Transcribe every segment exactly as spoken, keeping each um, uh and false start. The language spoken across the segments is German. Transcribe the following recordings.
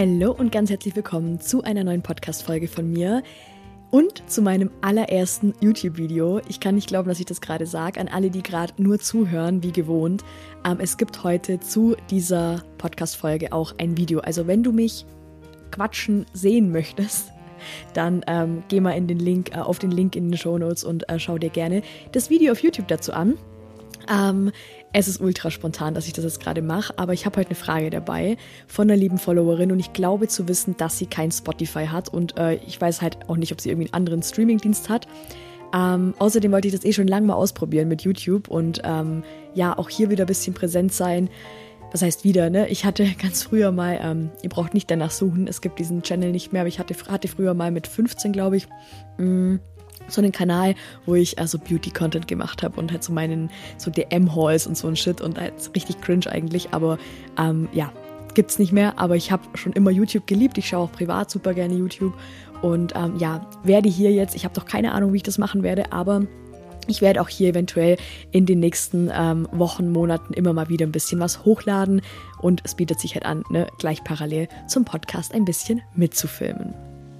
Hallo und ganz herzlich willkommen zu einer neuen Podcast-Folge von mir und zu meinem allerersten YouTube-Video. Ich kann nicht glauben, dass ich das gerade sage, an alle, die gerade nur zuhören, wie gewohnt. Ähm, es gibt heute zu dieser Podcast-Folge auch ein Video. Also wenn du mich quatschen sehen möchtest, dann ähm, geh mal in den Link, äh, auf den Link in den Shownotes und äh, schau dir gerne das Video auf YouTube dazu an. Ähm, es ist ultra spontan, dass ich das jetzt gerade mache, aber ich habe heute eine Frage dabei von einer lieben Followerin und ich glaube zu wissen, dass sie kein Spotify hat und äh, ich weiß halt auch nicht, ob sie irgendwie einen anderen Streamingdienst hat. Ähm, außerdem wollte ich das eh schon lange mal ausprobieren mit YouTube und ähm, ja, auch hier wieder ein bisschen präsent sein. Das heißt wieder, ne? Ich hatte ganz früher mal, ähm, ihr braucht nicht danach suchen, es gibt diesen Channel nicht mehr, aber ich hatte, hatte früher mal mit fünfzehn, glaube ich, mh, so einen Kanal, wo ich also Beauty-Content gemacht habe und halt so meinen so D M-Hauls und so ein Shit und halt richtig cringe eigentlich, aber ähm, ja, gibt's nicht mehr, aber ich habe schon immer YouTube geliebt, ich schaue auch privat super gerne YouTube und ähm, ja, werde hier jetzt, ich habe doch keine Ahnung, wie ich das machen werde, aber ich werde auch hier eventuell in den nächsten ähm, Wochen, Monaten immer mal wieder ein bisschen was hochladen und es bietet sich halt an, ne, gleich parallel zum Podcast ein bisschen mitzufilmen.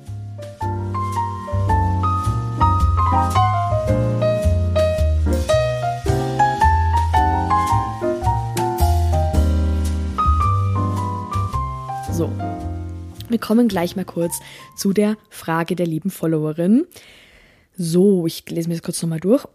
So, wir kommen gleich mal kurz zu der Frage der lieben Followerin. So, ich lese mir das kurz nochmal durch.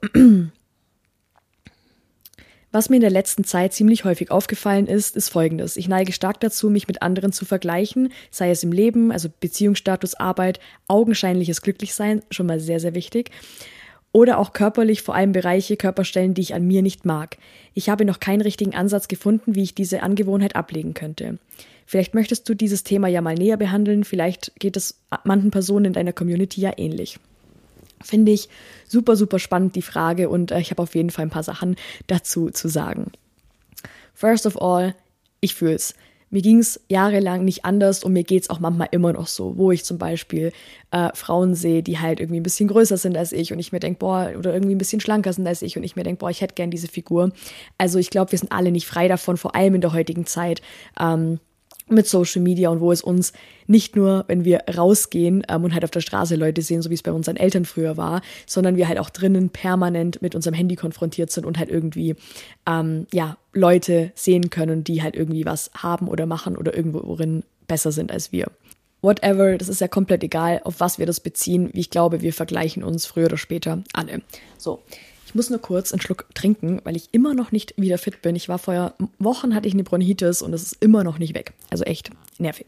Was mir in der letzten Zeit ziemlich häufig aufgefallen ist, ist Folgendes. Ich neige stark dazu, mich mit anderen zu vergleichen, sei es im Leben, also Beziehungsstatus, Arbeit, augenscheinliches Glücklichsein, schon mal sehr, sehr wichtig. Oder auch körperlich, vor allem Bereiche, Körperstellen, die ich an mir nicht mag. Ich habe noch keinen richtigen Ansatz gefunden, wie ich diese Angewohnheit ablegen könnte. Vielleicht möchtest du dieses Thema ja mal näher behandeln, vielleicht geht es manchen Personen in deiner Community ja ähnlich. Finde ich super, super spannend, die Frage, und äh, ich habe auf jeden Fall ein paar Sachen dazu zu sagen. First of all, ich fühl's. Mir ging's jahrelang nicht anders und mir geht's auch manchmal immer noch so, wo ich zum Beispiel äh, Frauen sehe, die halt irgendwie ein bisschen größer sind als ich und ich mir denke, boah, oder irgendwie ein bisschen schlanker sind als ich und ich mir denke, boah, ich hätte gern diese Figur. Also ich glaube, wir sind alle nicht frei davon, vor allem in der heutigen Zeit, ähm, mit Social Media und wo es uns nicht nur, wenn wir rausgehen ähm, und halt auf der Straße Leute sehen, so wie es bei unseren Eltern früher war, sondern wir halt auch drinnen permanent mit unserem Handy konfrontiert sind und halt irgendwie ähm, ja Leute sehen können, die halt irgendwie was haben oder machen oder irgendworin besser sind als wir. Whatever, das ist ja komplett egal, auf was wir das beziehen. Wie ich glaube, wir vergleichen uns früher oder später alle. So. Ich muss nur kurz einen Schluck trinken, weil ich immer noch nicht wieder fit bin. Ich war vor Wochen, hatte ich eine Bronchitis und es ist immer noch nicht weg. Also echt nervig.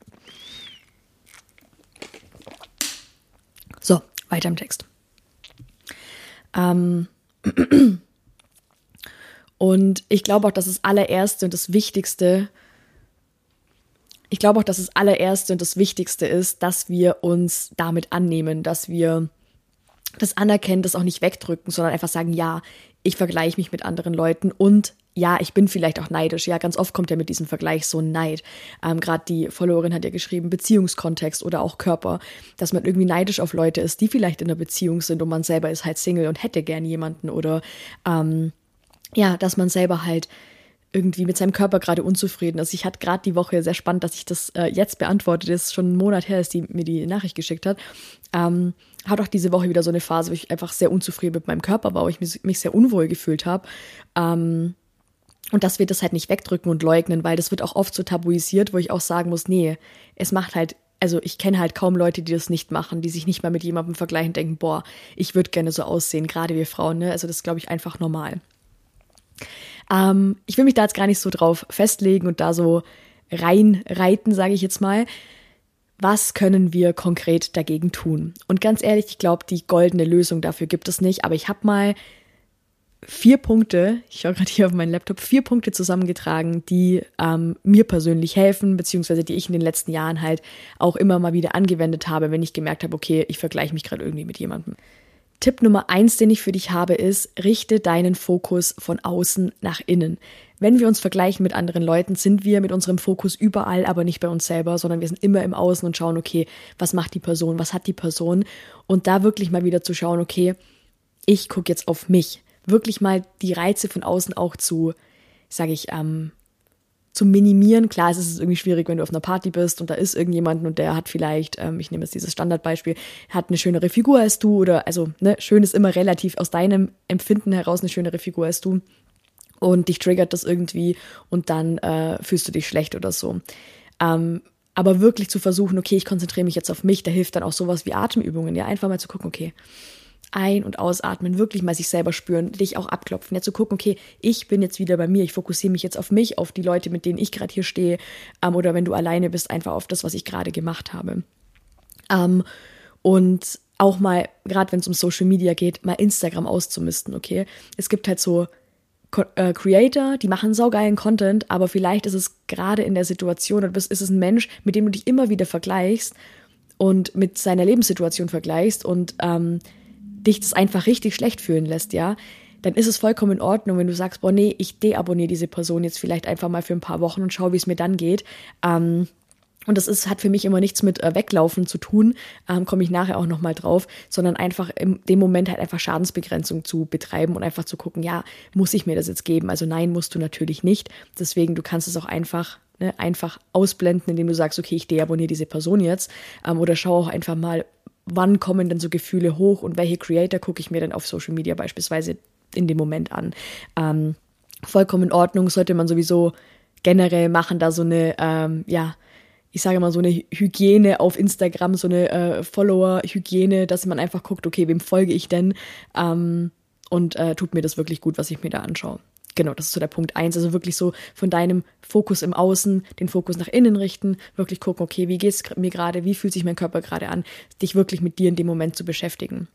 So, weiter im Text. Ähm und ich glaube auch, dass das allererste und das Wichtigste, ich glaube auch, dass das allererste und das Wichtigste ist, dass wir uns damit annehmen, dass wir das anerkennen, das auch nicht wegdrücken, sondern einfach sagen, ja, ich vergleiche mich mit anderen Leuten und ja, ich bin vielleicht auch neidisch. Ja, ganz oft kommt ja mit diesem Vergleich so ein Neid. Ähm, Gerade die Followerin hat ja geschrieben, Beziehungskontext oder auch Körper, dass man irgendwie neidisch auf Leute ist, die vielleicht in einer Beziehung sind und man selber ist halt Single und hätte gern jemanden oder ähm, ja, dass man selber halt irgendwie mit seinem Körper gerade unzufrieden ist. Ich hatte gerade die Woche, sehr spannend, dass ich das äh, jetzt beantwortet, das ist schon einen Monat her, dass die mir die Nachricht geschickt hat, ähm, hat auch diese Woche wieder so eine Phase, wo ich einfach sehr unzufrieden mit meinem Körper war, wo ich mich, mich sehr unwohl gefühlt habe. Ähm, und dass wir das halt nicht wegdrücken und leugnen, weil das wird auch oft so tabuisiert, wo ich auch sagen muss, nee, es macht halt, also ich kenne halt kaum Leute, die das nicht machen, die sich nicht mal mit jemandem vergleichen und denken, boah, ich würde gerne so aussehen, gerade wir Frauen, ne? Also das ist, glaube ich, einfach normal. Ähm, ich will mich da jetzt gar nicht so drauf festlegen und da so reinreiten, sage ich jetzt mal. Was können wir konkret dagegen tun? Und ganz ehrlich, ich glaube, die goldene Lösung dafür gibt es nicht, aber ich habe mal vier Punkte, ich schaue gerade hier auf meinen Laptop, vier Punkte zusammengetragen, die ähm, mir persönlich helfen, beziehungsweise die ich in den letzten Jahren halt auch immer mal wieder angewendet habe, wenn ich gemerkt habe, okay, ich vergleiche mich gerade irgendwie mit jemandem. Tipp Nummer eins, den ich für dich habe, ist, richte deinen Fokus von außen nach innen. Wenn wir uns vergleichen mit anderen Leuten, sind wir mit unserem Fokus überall, aber nicht bei uns selber, sondern wir sind immer im Außen und schauen, okay, was macht die Person, was hat die Person? Und da wirklich mal wieder zu schauen, okay, ich gucke jetzt auf mich. Wirklich mal die Reize von außen auch zu, sage ich, ähm, zu minimieren. Klar, es ist irgendwie schwierig, wenn du auf einer Party bist und da ist irgendjemand und der hat vielleicht, ähm, ich nehme jetzt dieses Standardbeispiel, hat eine schönere Figur als du oder, also, ne, schön ist immer relativ aus deinem Empfinden heraus eine schönere Figur als du und dich triggert das irgendwie und dann äh, fühlst du dich schlecht oder so. Ähm, aber wirklich zu versuchen, okay, ich konzentriere mich jetzt auf mich, da hilft dann auch sowas wie Atemübungen, ja, einfach mal zu gucken, okay, ein- und ausatmen, wirklich mal sich selber spüren, dich auch abklopfen, ja, zu gucken, okay, ich bin jetzt wieder bei mir, ich fokussiere mich jetzt auf mich, auf die Leute, mit denen ich gerade hier stehe, ähm, oder wenn du alleine bist, einfach auf das, was ich gerade gemacht habe. Ähm, und auch mal, gerade wenn es um Social Media geht, mal Instagram auszumisten, okay? Es gibt halt so äh, Creator, die machen saugeilen Content, aber vielleicht ist es gerade in der Situation, oder ist es ein Mensch, mit dem du dich immer wieder vergleichst und mit seiner Lebenssituation vergleichst und ähm, dich das einfach richtig schlecht fühlen lässt, ja, dann ist es vollkommen in Ordnung, wenn du sagst, boah, nee, ich deabonniere diese Person jetzt vielleicht einfach mal für ein paar Wochen und schau, wie es mir dann geht. Ähm, und das ist, hat für mich immer nichts mit äh, Weglaufen zu tun, ähm, komme ich nachher auch nochmal drauf, sondern einfach in dem Moment halt einfach Schadensbegrenzung zu betreiben und einfach zu gucken, ja, muss ich mir das jetzt geben? Also nein, musst du natürlich nicht. Deswegen, du kannst es auch einfach ne, einfach ausblenden, indem du sagst, okay, ich deabonniere diese Person jetzt ähm, oder schau auch einfach mal, wann kommen denn so Gefühle hoch und welche Creator gucke ich mir dann auf Social Media beispielsweise in dem Moment an. Ähm, vollkommen in Ordnung, sollte man sowieso generell machen, da so eine, ähm, ja, ich sage mal so eine Hygiene auf Instagram, so eine äh, Follower-Hygiene, dass man einfach guckt, okay, wem folge ich denn ähm, und äh, tut mir das wirklich gut, was ich mir da anschaue. Genau, das ist so der Punkt eins, also wirklich so von deinem Fokus im Außen, den Fokus nach innen richten, wirklich gucken, okay, wie geht's mir gerade, wie fühlt sich mein Körper gerade an, dich wirklich mit dir in dem Moment zu beschäftigen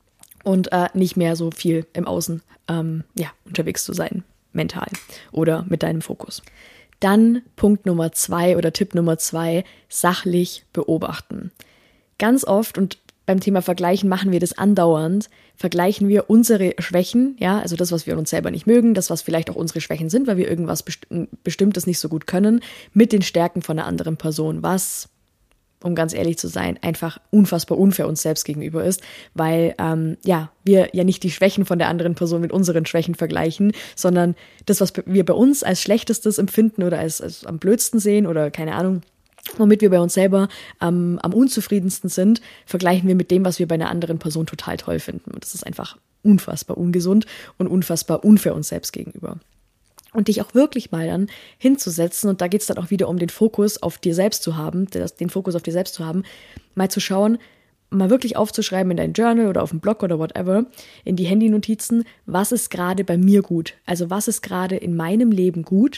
und äh, nicht mehr so viel im Außen ähm, ja, unterwegs zu sein, mental oder mit deinem Fokus. Dann Punkt Nummer zwei oder Tipp Nummer zwei, sachlich beobachten. Ganz oft und beim Thema Vergleichen machen wir das andauernd, vergleichen wir unsere Schwächen, ja, also das, was wir an uns selber nicht mögen, das, was vielleicht auch unsere Schwächen sind, weil wir irgendwas Best- Bestimmtes nicht so gut können, mit den Stärken von einer anderen Person, was, um ganz ehrlich zu sein, einfach unfassbar unfair uns selbst gegenüber ist, weil, ähm, ja, wir ja nicht die Schwächen von der anderen Person mit unseren Schwächen vergleichen, sondern das, was wir bei uns als Schlechtestes empfinden oder als, als am blödsten sehen oder keine Ahnung, womit wir bei uns selber ähm, am unzufriedensten sind, vergleichen wir mit dem, was wir bei einer anderen Person total toll finden. Und das ist einfach unfassbar ungesund und unfassbar unfair uns selbst gegenüber. Und dich auch wirklich mal dann hinzusetzen, und da geht es dann auch wieder um den Fokus auf dir selbst zu haben, den Fokus auf dir selbst zu haben, mal zu schauen, mal wirklich aufzuschreiben in dein Journal oder auf dem Blog oder whatever, in die Handynotizen, was ist gerade bei mir gut? Also was ist gerade in meinem Leben gut?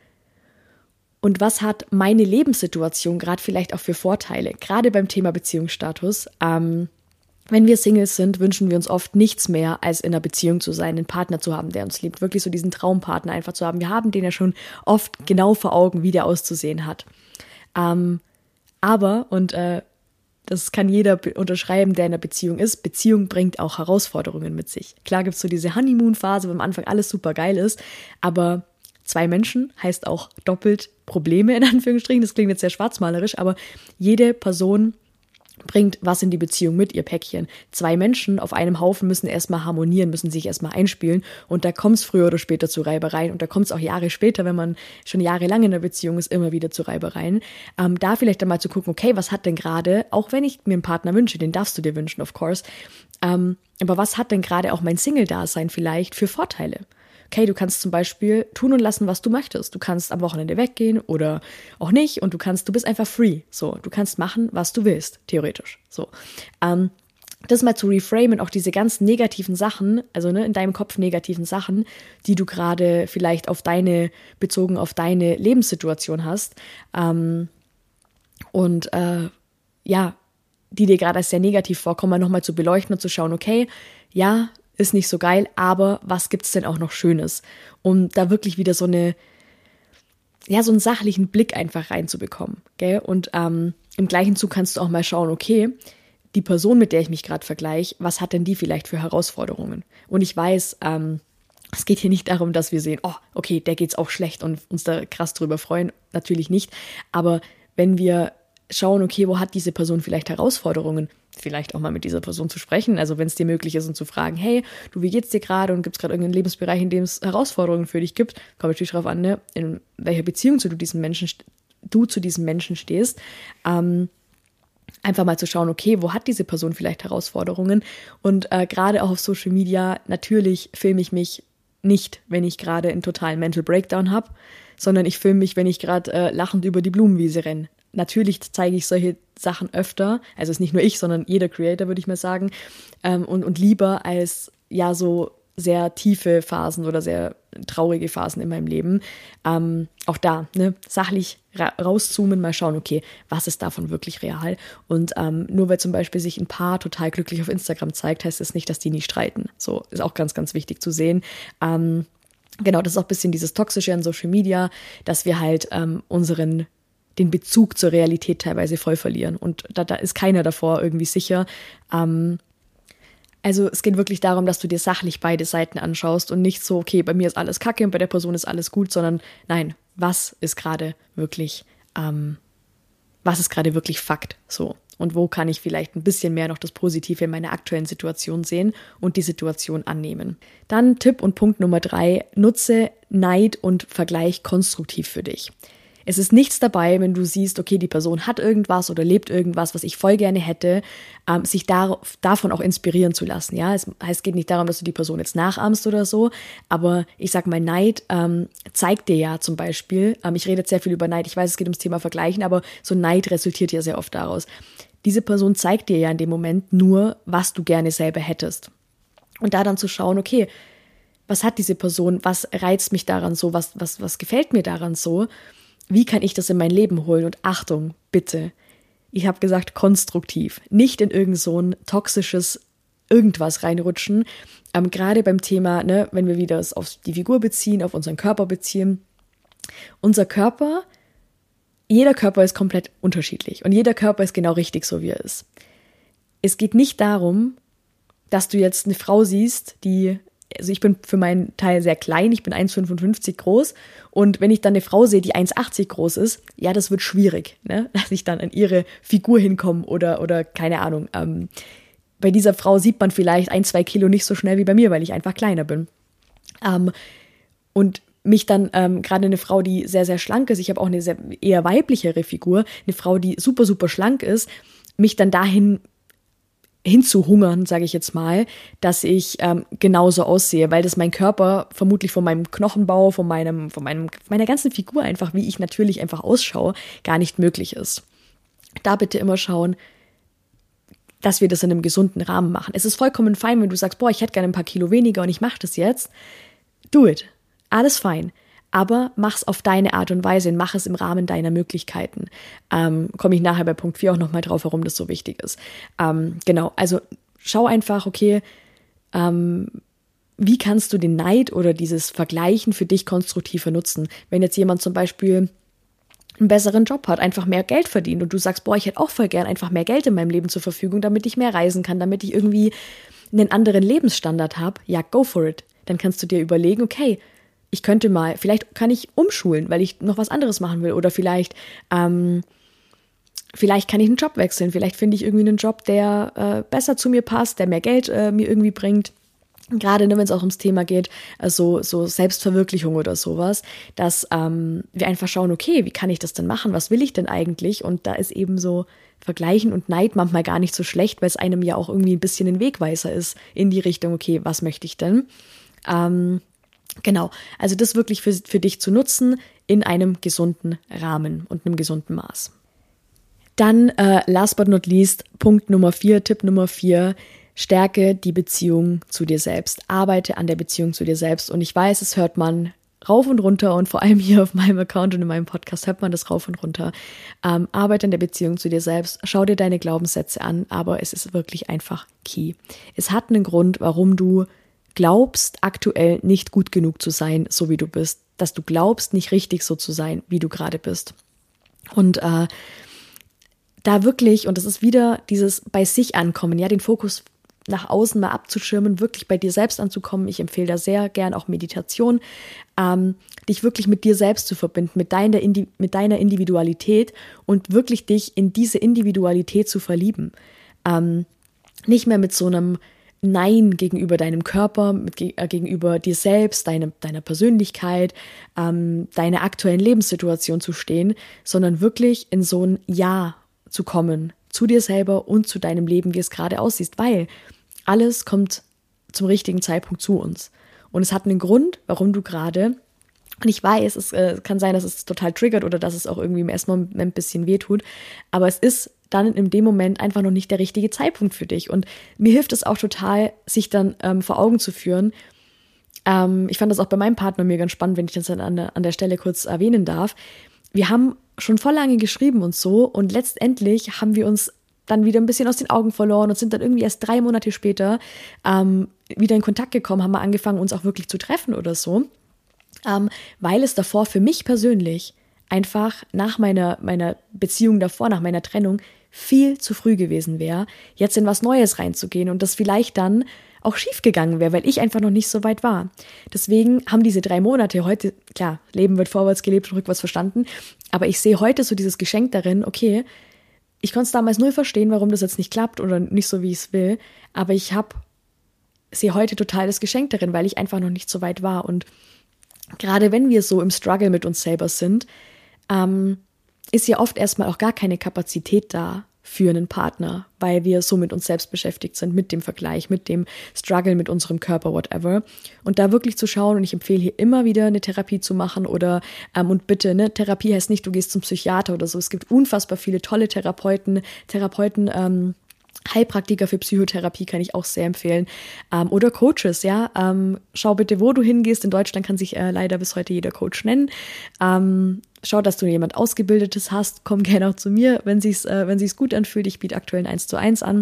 Und was hat meine Lebenssituation gerade vielleicht auch für Vorteile? Gerade beim Thema Beziehungsstatus. Ähm, wenn wir Singles sind, wünschen wir uns oft nichts mehr, als in einer Beziehung zu sein, einen Partner zu haben, der uns liebt. Wirklich so diesen Traumpartner einfach zu haben. Wir haben den ja schon oft genau vor Augen, wie der auszusehen hat. Ähm, aber, und äh, das kann jeder unterschreiben, der in einer Beziehung ist, Beziehung bringt auch Herausforderungen mit sich. Klar gibt es so diese Honeymoon-Phase, wo am Anfang alles super geil ist, aber zwei Menschen heißt auch doppelt Probleme, in Anführungsstrichen. Das klingt jetzt sehr schwarzmalerisch, aber jede Person bringt was in die Beziehung mit, ihr Päckchen. Zwei Menschen auf einem Haufen müssen erstmal harmonieren, müssen sich erstmal einspielen und da kommt es früher oder später zu Reibereien und da kommt es auch Jahre später, wenn man schon jahrelang in der Beziehung ist, immer wieder zu Reibereien. Ähm, da vielleicht einmal zu gucken, okay, was hat denn gerade, auch wenn ich mir einen Partner wünsche, den darfst du dir wünschen, of course, ähm, aber was hat denn gerade auch mein Single-Dasein vielleicht für Vorteile? Okay, du kannst zum Beispiel tun und lassen, was du möchtest. Du kannst am Wochenende weggehen oder auch nicht und du kannst, du bist einfach free. So, du kannst machen, was du willst, theoretisch. So, ähm, das mal zu reframen, auch diese ganz negativen Sachen, also ne, in deinem Kopf negativen Sachen, die du gerade vielleicht auf deine, bezogen auf deine Lebenssituation hast, ähm, und äh, ja, die dir gerade als sehr negativ vorkommen, nochmal zu beleuchten und zu schauen, okay, ja, ist nicht so geil, aber was gibt's denn auch noch Schönes? Um da wirklich wieder so eine, ja, so einen sachlichen Blick einfach reinzubekommen, gell? Und ähm, im gleichen Zug kannst du auch mal schauen, okay, die Person, mit der ich mich gerade vergleiche, was hat denn die vielleicht für Herausforderungen? Und ich weiß, ähm, es geht hier nicht darum, dass wir sehen, oh, okay, der geht's auch schlecht und uns da krass drüber freuen, natürlich nicht. Aber wenn wir schauen, okay, wo hat diese Person vielleicht Herausforderungen? vielleicht auch mal mit dieser Person zu sprechen, also wenn es dir möglich ist und zu fragen, hey, du, wie geht's dir gerade und gibt es gerade irgendeinen Lebensbereich, in dem es Herausforderungen für dich gibt, kommt natürlich darauf an, ne, in welcher Beziehung du, diesen Menschen, du zu diesem Menschen stehst, ähm, einfach mal zu schauen, okay, wo hat diese Person vielleicht Herausforderungen und äh, gerade auch auf Social Media, natürlich filme ich mich nicht, wenn ich gerade einen totalen Mental Breakdown habe, sondern ich filme mich, wenn ich gerade äh, lachend über die Blumenwiese renne. Natürlich zeige ich solche Sachen öfter, also es ist nicht nur ich, sondern jeder Creator, würde ich mal sagen, ähm, und, und lieber als ja so sehr tiefe Phasen oder sehr traurige Phasen in meinem Leben. Ähm, auch da, ne, sachlich ra- rauszoomen, mal schauen, okay, was ist davon wirklich real? Und ähm, nur weil zum Beispiel sich ein Paar total glücklich auf Instagram zeigt, heißt das nicht, dass die nie streiten. So, ist auch ganz, ganz wichtig zu sehen. Ähm, genau, das ist auch ein bisschen dieses Toxische an Social Media, dass wir halt ähm, unseren den Bezug zur Realität teilweise voll verlieren. Und da, da ist keiner davor irgendwie sicher. Ähm, also es geht wirklich darum, dass du dir sachlich beide Seiten anschaust und nicht so, okay, bei mir ist alles Kacke und bei der Person ist alles gut, sondern nein, was ist gerade wirklich, ähm, was ist gerade wirklich Fakt, so. Und wo kann ich vielleicht ein bisschen mehr noch das Positive in meiner aktuellen Situation sehen und die Situation annehmen. Dann Tipp und Punkt Nummer drei, nutze Neid und Vergleich konstruktiv für dich. Es ist nichts dabei, wenn du siehst, okay, die Person hat irgendwas oder lebt irgendwas, was ich voll gerne hätte, ähm, sich dar- davon auch inspirieren zu lassen. Ja, es heißt, es geht nicht darum, dass du die Person jetzt nachahmst oder so, aber ich sag mal, Neid ähm, zeigt dir ja zum Beispiel, ähm, ich rede jetzt sehr viel über Neid, ich weiß, es geht ums Thema Vergleichen, aber so Neid resultiert ja sehr oft daraus. Diese Person zeigt dir ja in dem Moment nur, was du gerne selber hättest. Und da dann zu schauen, okay, was hat diese Person, was reizt mich daran so, was, was, was gefällt mir daran so? Wie kann ich das in mein Leben holen? Und Achtung, bitte, ich habe gesagt konstruktiv, nicht in irgend so ein toxisches irgendwas reinrutschen. Ähm, gerade beim Thema, ne, wenn wir wieder es auf die Figur beziehen, auf unseren Körper beziehen. Unser Körper, jeder Körper ist komplett unterschiedlich und jeder Körper ist genau richtig, so wie er ist. Es geht nicht darum, dass du jetzt eine Frau siehst, die, also ich bin für meinen Teil sehr klein, ich bin eins Komma fünfundfünfzig groß und wenn ich dann eine Frau sehe, die eins Komma achtzig groß ist, ja, das wird schwierig, ne, dass ich dann an ihre Figur hinkomme oder, oder keine Ahnung. Ähm, bei dieser Frau sieht man vielleicht ein, zwei Kilo nicht so schnell wie bei mir, weil ich einfach kleiner bin. Ähm, und mich dann, ähm, gerade eine Frau, die sehr, sehr schlank ist, ich habe auch eine sehr, eher weiblichere Figur, eine Frau, die super, super schlank ist, mich dann dahin hinzuhungern, sage ich jetzt mal, dass ich ähm, genauso aussehe, weil das mein Körper vermutlich von meinem Knochenbau, von meinem, von meinem, meiner ganzen Figur einfach, wie ich natürlich einfach ausschaue, gar nicht möglich ist. Da bitte immer schauen, dass wir das in einem gesunden Rahmen machen. Es ist vollkommen fein, wenn du sagst, boah, ich hätte gerne ein paar Kilo weniger und ich mache das jetzt. Do it. Alles fein. Aber mach's auf deine Art und Weise und mach es im Rahmen deiner Möglichkeiten. Ähm, komme ich nachher bei Punkt vier auch nochmal drauf, warum das so wichtig ist. Ähm, genau, also schau einfach, okay, ähm, wie kannst du den Neid oder dieses Vergleichen für dich konstruktiver nutzen? Wenn jetzt jemand zum Beispiel einen besseren Job hat, einfach mehr Geld verdient und du sagst, boah, ich hätte auch voll gern einfach mehr Geld in meinem Leben zur Verfügung, damit ich mehr reisen kann, damit ich irgendwie einen anderen Lebensstandard habe, ja, go for it. Dann kannst du dir überlegen, okay, ich könnte mal, vielleicht kann ich umschulen, weil ich noch was anderes machen will oder vielleicht, ähm, vielleicht kann ich einen Job wechseln, vielleicht finde ich irgendwie einen Job, der äh, besser zu mir passt, der mehr Geld äh, mir irgendwie bringt. Gerade ne, wenn es auch ums Thema geht, also so Selbstverwirklichung oder sowas, dass ähm, wir einfach schauen, okay, wie kann ich das denn machen, was will ich denn eigentlich? Und da ist eben so Vergleichen und Neid manchmal gar nicht so schlecht, weil es einem ja auch irgendwie ein bisschen ein Wegweiser ist in die Richtung, okay, was möchte ich denn? Ähm, Genau, also das wirklich für, für dich zu nutzen in einem gesunden Rahmen und einem gesunden Maß. Dann, äh, last but not least, Punkt Nummer vier, Tipp Nummer vier, stärke die Beziehung zu dir selbst. Arbeite an der Beziehung zu dir selbst. Und ich weiß, es hört man rauf und runter und vor allem hier auf meinem Account und in meinem Podcast hört man das rauf und runter. Ähm, arbeite an der Beziehung zu dir selbst, schau dir deine Glaubenssätze an, aber es ist wirklich einfach key. Es hat einen Grund, warum du glaubst, aktuell nicht gut genug zu sein, so wie du bist, dass du glaubst, nicht richtig so zu sein, wie du gerade bist. Und äh, da wirklich, und das ist wieder dieses bei sich ankommen, ja, den Fokus nach außen mal abzuschirmen, wirklich bei dir selbst anzukommen. Ich empfehle da sehr gern auch Meditation, ähm, dich wirklich mit dir selbst zu verbinden, mit deiner, Indi- mit deiner Individualität und wirklich dich in diese Individualität zu verlieben. Ähm, nicht mehr mit so einem Nein gegenüber deinem Körper, mit, äh, gegenüber dir selbst, deine, deiner Persönlichkeit, ähm, deiner aktuellen Lebenssituation zu stehen, sondern wirklich in so ein Ja zu kommen, zu dir selber und zu deinem Leben, wie es gerade aussieht, weil alles kommt zum richtigen Zeitpunkt zu uns. Und es hat einen Grund, warum du gerade, und ich weiß, es äh, kann sein, dass es total triggert oder dass es auch irgendwie im ersten Moment ein bisschen wehtut, aber es ist dann in dem Moment einfach noch nicht der richtige Zeitpunkt für dich. Und mir hilft es auch total, sich dann ähm, vor Augen zu führen. Ähm, ich fand das auch bei meinem Partner mir ganz spannend, wenn ich das dann an der, an der Stelle kurz erwähnen darf. Wir haben schon voll lange geschrieben und so und letztendlich haben wir uns dann wieder ein bisschen aus den Augen verloren und sind dann irgendwie erst drei Monate später ähm, wieder in Kontakt gekommen, haben wir angefangen, uns auch wirklich zu treffen oder so, ähm, weil es davor für mich persönlich einfach nach meiner, meiner Beziehung davor, nach meiner Trennung, viel zu früh gewesen wäre, jetzt in was Neues reinzugehen und das vielleicht dann auch schief gegangen wäre, weil ich einfach noch nicht so weit war. Deswegen haben diese drei Monate heute, klar, Leben wird vorwärts gelebt und rückwärts verstanden, aber ich sehe heute so dieses Geschenk darin, okay, ich konnte es damals null verstehen, warum das jetzt nicht klappt oder nicht so, wie ich es will, aber ich habe, sehe heute total das Geschenk darin, weil ich einfach noch nicht so weit war. Und gerade wenn wir so im Struggle mit uns selber sind, ähm, ist ja oft erstmal auch gar keine Kapazität da für einen Partner, weil wir so mit uns selbst beschäftigt sind, mit dem Vergleich, mit dem Struggle mit unserem Körper, whatever. Und da wirklich zu schauen, und ich empfehle hier immer wieder eine Therapie zu machen oder, ähm, und bitte, ne, Therapie heißt nicht, du gehst zum Psychiater oder so. Es gibt unfassbar viele tolle Therapeuten, Therapeuten, ähm, Heilpraktiker für Psychotherapie kann ich auch sehr empfehlen. Ähm, oder Coaches, ja. Ähm, schau bitte, wo du hingehst. In Deutschland kann sich äh, leider bis heute jeder Coach nennen. Ähm, schau, dass du jemand Ausgebildetes hast. Komm gerne auch zu mir, wenn sich's, äh, wenn sich's gut anfühlt. Ich biete aktuell ein eins zu eins an.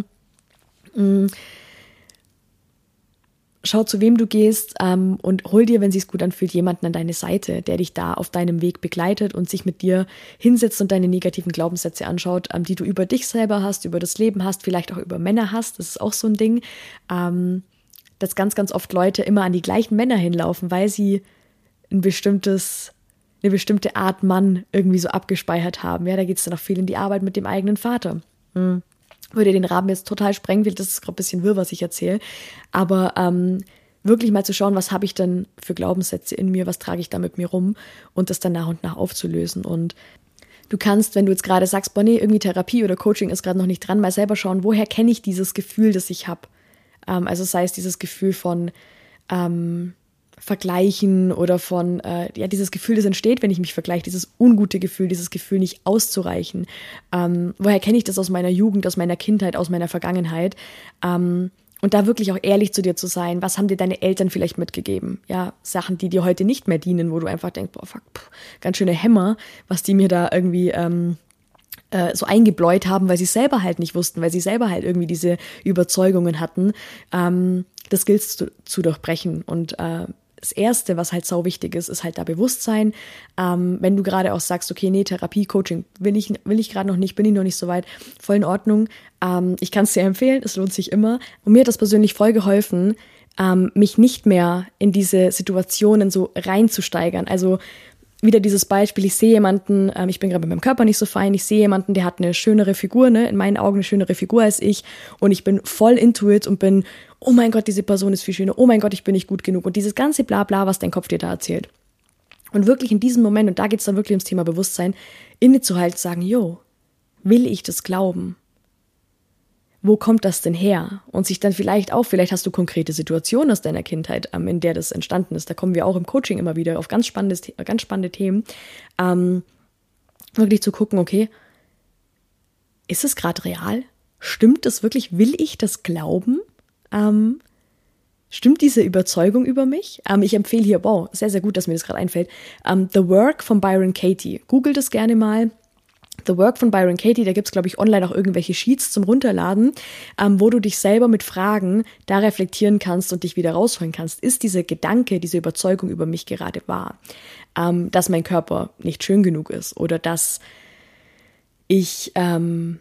Mhm. Schau, zu wem du gehst, ähm, und hol dir, wenn es sich gut anfühlt, jemanden an deine Seite, der dich da auf deinem Weg begleitet und sich mit dir hinsetzt und deine negativen Glaubenssätze anschaut, ähm, die du über dich selber hast, über das Leben hast, vielleicht auch über Männer hast. Das ist auch so ein Ding, ähm, dass ganz, ganz oft Leute immer an die gleichen Männer hinlaufen, weil sie ein bestimmtes, eine bestimmte Art Mann irgendwie so abgespeichert haben. Ja, da geht es dann auch viel in die Arbeit mit dem eigenen Vater. Hm. Würde den Rahmen jetzt total sprengen, das ist gerade ein bisschen wirr, was ich erzähle, aber ähm, wirklich mal zu schauen, was habe ich denn für Glaubenssätze in mir, was trage ich da mit mir rum und das dann nach und nach aufzulösen. Und du kannst, wenn du jetzt gerade sagst, boah, nee, irgendwie Therapie oder Coaching ist gerade noch nicht dran, mal selber schauen, woher kenne ich dieses Gefühl, das ich habe. Ähm, also sei es dieses Gefühl von ähm, Vergleichen oder von, äh, ja, dieses Gefühl, das entsteht, wenn ich mich vergleiche, dieses ungute Gefühl, dieses Gefühl, nicht auszureichen. Ähm, woher kenne ich das aus meiner Jugend, aus meiner Kindheit, aus meiner Vergangenheit? Ähm, und da wirklich auch ehrlich zu dir zu sein, was haben dir deine Eltern vielleicht mitgegeben? Ja, Sachen, die dir heute nicht mehr dienen, wo du einfach denkst, boah, fuck, pff, ganz schöne Hämmer, was die mir da irgendwie ähm, äh, so eingebläut haben, weil sie selber halt nicht wussten, weil sie selber halt irgendwie diese Überzeugungen hatten. Ähm, das gilt zu, zu durchbrechen und äh, das Erste, was halt sau wichtig ist, ist halt da Bewusstsein. Ähm, wenn du gerade auch sagst, okay, nee, Therapie, Coaching will ich, will ich gerade noch nicht, bin ich noch nicht so weit, voll in Ordnung. Ähm, ich kann es dir empfehlen, es lohnt sich immer. Und mir hat das persönlich voll geholfen, ähm, mich nicht mehr in diese Situationen so reinzusteigern. Also wieder dieses Beispiel, ich sehe jemanden, ähm, ich bin gerade mit meinem Körper nicht so fein, ich sehe jemanden, der hat eine schönere Figur, ne, in meinen Augen eine schönere Figur als ich und ich bin voll into it und bin, oh mein Gott, diese Person ist viel schöner, oh mein Gott, ich bin nicht gut genug und dieses ganze Blabla, was dein Kopf dir da erzählt. Und wirklich in diesem Moment, und da geht es dann wirklich ums Thema Bewusstsein, innezuhalten, sagen, yo, will ich das glauben? Wo kommt das denn her? Und sich dann vielleicht auch, vielleicht hast du konkrete Situationen aus deiner Kindheit, ähm, in der das entstanden ist. Da kommen wir auch im Coaching immer wieder auf ganz spannendes, ganz spannende Themen. Ähm, wirklich zu gucken, okay, ist es gerade real? Stimmt das wirklich? Will ich das glauben? Ähm, stimmt diese Überzeugung über mich? Ähm, ich empfehle hier, wow, sehr, sehr gut, dass mir das gerade einfällt, ähm, The Work von Byron Katie. Google das gerne mal. The Work von Byron Katie, da gibt's, glaube ich, online auch irgendwelche Sheets zum Runterladen, ähm, wo du dich selber mit Fragen da reflektieren kannst und dich wieder rausholen kannst. Ist dieser Gedanke, diese Überzeugung über mich gerade wahr? Ähm, dass mein Körper nicht schön genug ist oder dass ich ähm,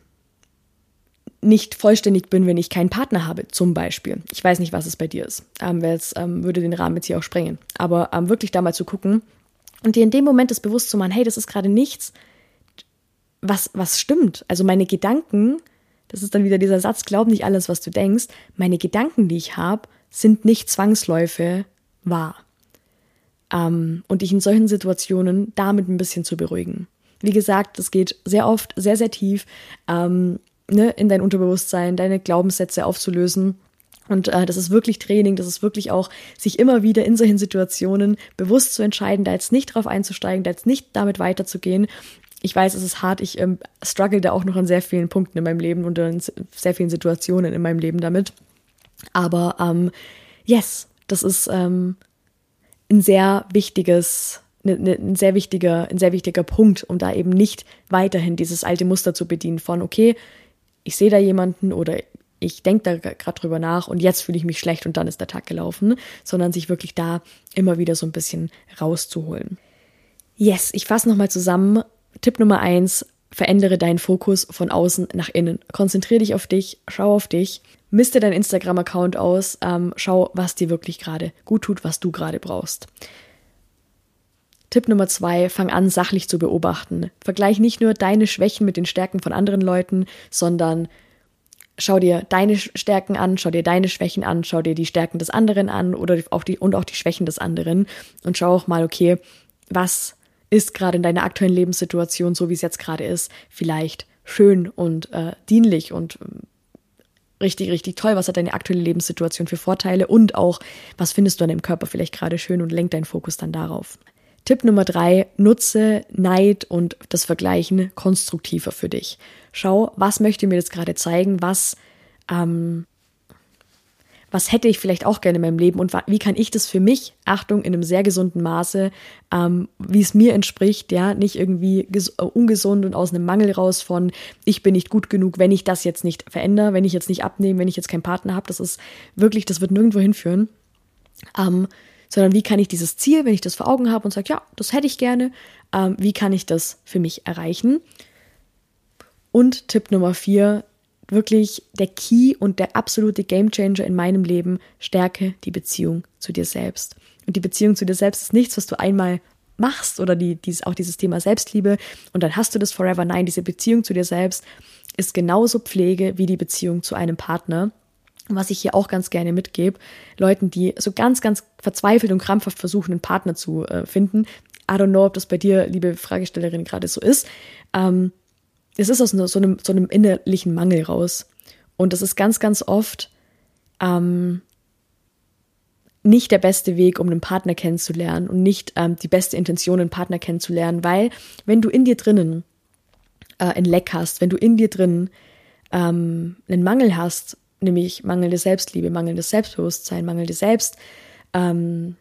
nicht vollständig bin, wenn ich keinen Partner habe, zum Beispiel. Ich weiß nicht, was es bei dir ist. Ähm, weil es ähm, würde den Rahmen jetzt hier auch sprengen. Aber ähm, wirklich da mal zu gucken und dir in dem Moment das bewusst zu machen, hey, das ist gerade nichts, Was, was stimmt. Also meine Gedanken das ist dann wieder dieser Satz, glaub nicht alles, was du denkst, meine Gedanken, die ich habe, sind nicht Zwangsläufe wahr. Ähm, und dich in solchen Situationen damit ein bisschen zu beruhigen. Wie gesagt, das geht sehr oft sehr, sehr tief, ähm, ne, in dein Unterbewusstsein, deine Glaubenssätze aufzulösen. Und äh, das ist wirklich Training, das ist wirklich auch, sich immer wieder in solchen Situationen bewusst zu entscheiden, da jetzt nicht drauf einzusteigen, da jetzt nicht damit weiterzugehen. Ich weiß, es ist hart, ich ähm, struggle da auch noch an sehr vielen Punkten in meinem Leben und in sehr vielen Situationen in meinem Leben damit. Aber ähm, yes, das ist ähm, ein sehr wichtiges, ne, ne, ein sehr wichtiger, ein sehr wichtiger Punkt, um da eben nicht weiterhin dieses alte Muster zu bedienen von, okay, ich sehe da jemanden oder ich denke da gerade drüber nach und jetzt fühle ich mich schlecht und dann ist der Tag gelaufen, sondern sich wirklich da immer wieder so ein bisschen rauszuholen. Yes, ich fasse nochmal zusammen. Tipp Nummer eins, verändere deinen Fokus von außen nach innen. Konzentriere dich auf dich, schau auf dich, miste deinen Instagram-Account aus, ähm, schau, was dir wirklich gerade gut tut, was du gerade brauchst. Tipp Nummer zwei, fang an, sachlich zu beobachten. Vergleich nicht nur deine Schwächen mit den Stärken von anderen Leuten, sondern schau dir deine Stärken an, schau dir deine Schwächen an, schau dir die Stärken des anderen an oder auch die, und auch die Schwächen des anderen und schau auch mal, okay, was ist gerade in deiner aktuellen Lebenssituation, so wie es jetzt gerade ist, vielleicht schön und äh, dienlich und äh, richtig, richtig toll. Was hat deine aktuelle Lebenssituation für Vorteile und auch, was findest du an deinem Körper vielleicht gerade schön und lenk deinen Fokus dann darauf. Tipp Nummer drei, nutze Neid und das Vergleichen konstruktiver für dich. Schau, was möchte mir das gerade zeigen, was, ähm, was hätte ich vielleicht auch gerne in meinem Leben und wie kann ich das für mich, Achtung, in einem sehr gesunden Maße, ähm, wie es mir entspricht, ja, nicht irgendwie ges- äh, ungesund und aus einem Mangel raus von, ich bin nicht gut genug, wenn ich das jetzt nicht verändere, wenn ich jetzt nicht abnehme, wenn ich jetzt keinen Partner habe, das ist wirklich, das wird nirgendwo hinführen, ähm, sondern wie kann ich dieses Ziel, wenn ich das vor Augen habe und sage, ja, das hätte ich gerne, ähm, wie kann ich das für mich erreichen? Und Tipp Nummer vier, wirklich der Key und der absolute Gamechanger in meinem Leben, stärke die Beziehung zu dir selbst. Und die Beziehung zu dir selbst ist nichts, was du einmal machst oder die, dieses, auch dieses Thema Selbstliebe und dann hast du das forever. Nein, diese Beziehung zu dir selbst ist genauso Pflege wie die Beziehung zu einem Partner. Was ich hier auch ganz gerne mitgebe, Leuten, die so ganz, ganz verzweifelt und krampfhaft versuchen, einen Partner zu äh, finden. I don't know, ob das bei dir, liebe Fragestellerin, gerade so ist. Ähm, es ist aus so einem, so einem innerlichen Mangel raus. Und das ist ganz, ganz oft ähm, nicht der beste Weg, um einen Partner kennenzulernen und nicht ähm, die beste Intention, einen Partner kennenzulernen, weil wenn du in dir drinnen äh, ein Leck hast, wenn du in dir drinnen ähm, einen Mangel hast, nämlich mangelnde Selbstliebe, mangelndes Selbstbewusstsein, mangelndes Selbst, ähm,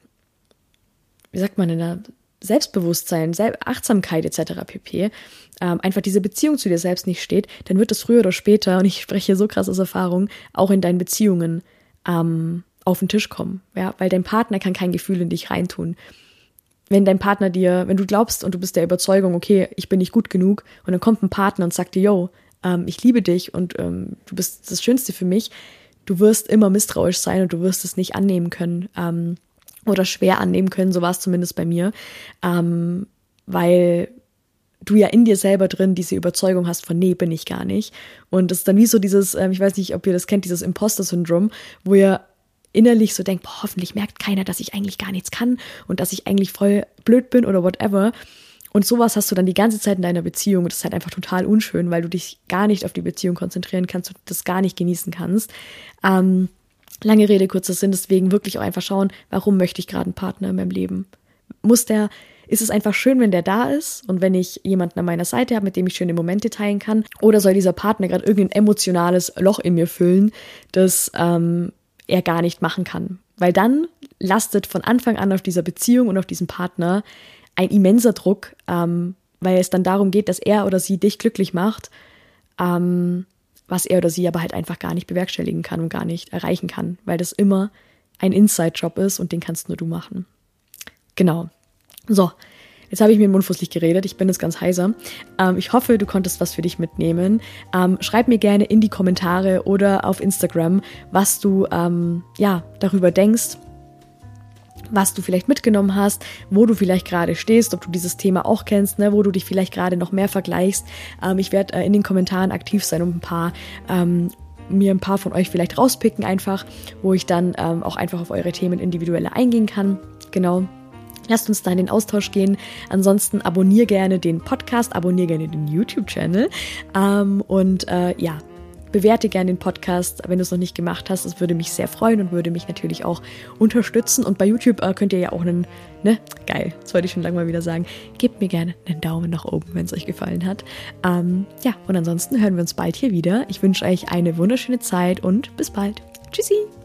wie sagt man denn da, Selbstbewusstsein, Sel- Achtsamkeit et cetera pp., ähm, einfach diese Beziehung zu dir selbst nicht steht, dann wird es früher oder später, und ich spreche hier so krass aus Erfahrung, auch in deinen Beziehungen ähm, auf den Tisch kommen, ja, weil dein Partner kann kein Gefühl in dich reintun. Wenn dein Partner dir, wenn du glaubst und du bist der Überzeugung, okay, ich bin nicht gut genug, und dann kommt ein Partner und sagt dir, yo, ähm, ich liebe dich und ähm, du bist das Schönste für mich, du wirst immer misstrauisch sein und du wirst es nicht annehmen können, ähm, oder schwer annehmen können, so war es zumindest bei mir, ähm, weil du ja in dir selber drin diese Überzeugung hast von, nee, bin ich gar nicht. Und das ist dann wie so dieses, ähm, ich weiß nicht, ob ihr das kennt, dieses Imposter-Syndrom, wo ihr innerlich so denkt, boah, hoffentlich merkt keiner, dass ich eigentlich gar nichts kann und dass ich eigentlich voll blöd bin oder whatever. Und sowas hast du dann die ganze Zeit in deiner Beziehung und das ist halt einfach total unschön, weil du dich gar nicht auf die Beziehung konzentrieren kannst und das gar nicht genießen kannst. Ähm, lange Rede, kurzer Sinn, deswegen wirklich auch einfach schauen, warum möchte ich gerade einen Partner in meinem Leben? Muss der, ist es einfach schön, wenn der da ist und wenn ich jemanden an meiner Seite habe, mit dem ich schöne Momente teilen kann? Oder soll dieser Partner gerade irgendein emotionales Loch in mir füllen, das ähm, er gar nicht machen kann? Weil dann lastet von Anfang an auf dieser Beziehung und auf diesem Partner ein immenser Druck, ähm, weil es dann darum geht, dass er oder sie dich glücklich macht, ähm, was er oder sie aber halt einfach gar nicht bewerkstelligen kann und gar nicht erreichen kann, weil das immer ein Inside-Job ist und den kannst nur du machen. Genau. So, jetzt habe ich mir in Mund fußlich geredet, ich bin jetzt ganz heiser. Ähm, ich hoffe, du konntest was für dich mitnehmen. Ähm, schreib mir gerne in die Kommentare oder auf Instagram, was du ähm, ja darüber denkst, was du vielleicht mitgenommen hast, wo du vielleicht gerade stehst, ob du dieses Thema auch kennst, ne, wo du dich vielleicht gerade noch mehr vergleichst. Ähm, ich werde äh, in den Kommentaren aktiv sein und ein paar ähm, mir ein paar von euch vielleicht rauspicken einfach, wo ich dann ähm, auch einfach auf eure Themen individueller eingehen kann. Genau. Lasst uns da in den Austausch gehen. Ansonsten abonniere gerne den Podcast, abonniere gerne den YouTube-Channel ähm, und äh, ja, bewerte gerne den Podcast, wenn du es noch nicht gemacht hast. Das würde mich sehr freuen und würde mich natürlich auch unterstützen. Und bei YouTube äh, könnt ihr ja auch einen, ne, geil, das wollte ich schon lange mal wieder sagen, gebt mir gerne einen Daumen nach oben, wenn es euch gefallen hat. Ähm, ja, und ansonsten hören wir uns bald hier wieder. Ich wünsche euch eine wunderschöne Zeit und bis bald. Tschüssi!